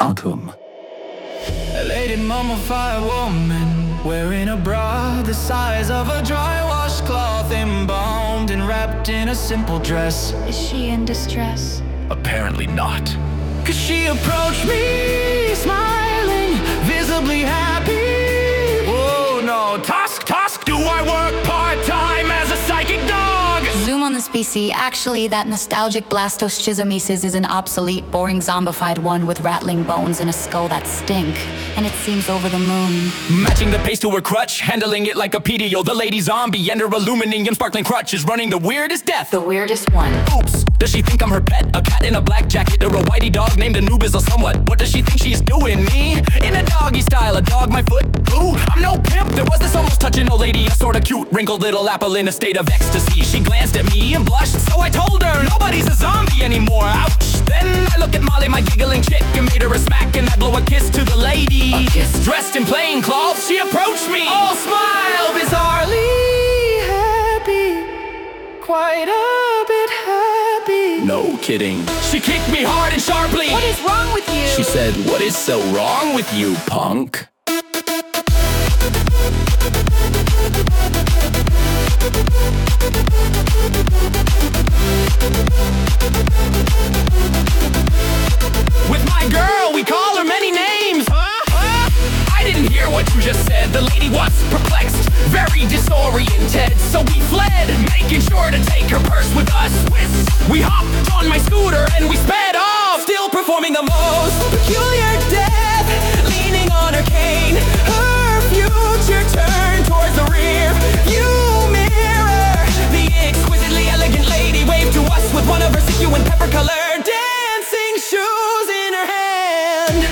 Malcolm. A lady mummified woman, wearing a bra the size of a dry washcloth, embalmed and wrapped in a simple dress. Is she in distress? Apparently not. Cause she approached me, smiling, visibly happy. Whoa, no, Tusk, do I work part-time as a psychic dog? Zoom on this PC. Actually, that nostalgic Blastoschizomyces is an obsolete, boring zombified one with rattling bones and a skull that stink. And it seems over the moon. Matching the pace to her crutch, handling it like a PDO. The lady zombie and her illuminating sparkling crutch is running the weirdest death. The weirdest one. Oops, does she think I'm her pet? A cat in a black jacket or a whitey dog named Anubis or somewhat? What does she think she's doing? Me? In a doggy style, a dog my foot? Ooh, I'm no pimp. There was this almost touching old lady, a sorta cute, wrinkled little apple in a state of ecstasy. She glanced at me and blushed, so I told her nobody's a zombie anymore. Ouch. Then I look at Molly, my giggling chick, and made her a smack, and I blow a kiss to the lady. A kiss. Dressed in plain clothes, she approached me, all smile, bizarrely happy, quite a bit happy. No kidding. She kicked me hard and sharply. What is wrong with you? She said, "What is so wrong with you, punk?" With my girl, we call her many names. I didn't hear what you just said. The lady was perplexed, very disoriented. So we fled, making sure to take her purse with us. We hopped on my scooter and we sped off, still performing the most peculiar death, leaning on her cane. Her future turned towards the rear view mirror. The exquisitely elegant lady waved to us with one of her sequin pepper-colored dancing shoes in her hand.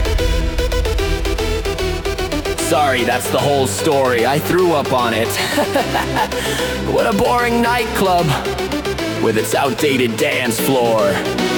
Sorry, that's the whole story. I threw up on it. What a boring nightclub with its outdated dance floor.